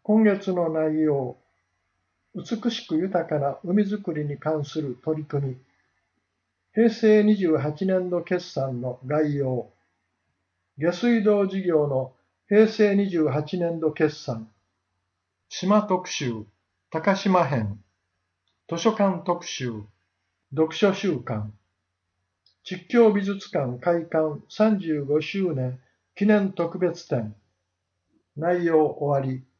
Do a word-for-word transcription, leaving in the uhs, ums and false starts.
今月の内容、美しく豊かな海づくりに関する取り組み、平成にじゅうはちねんど決算の概要、下水道事業の平成にじゅうはちねんど決算、島特集、高島編、図書館特集、読書週間、実況美術館開館さんじゅうごしゅうねん記念特別展、内容終わり。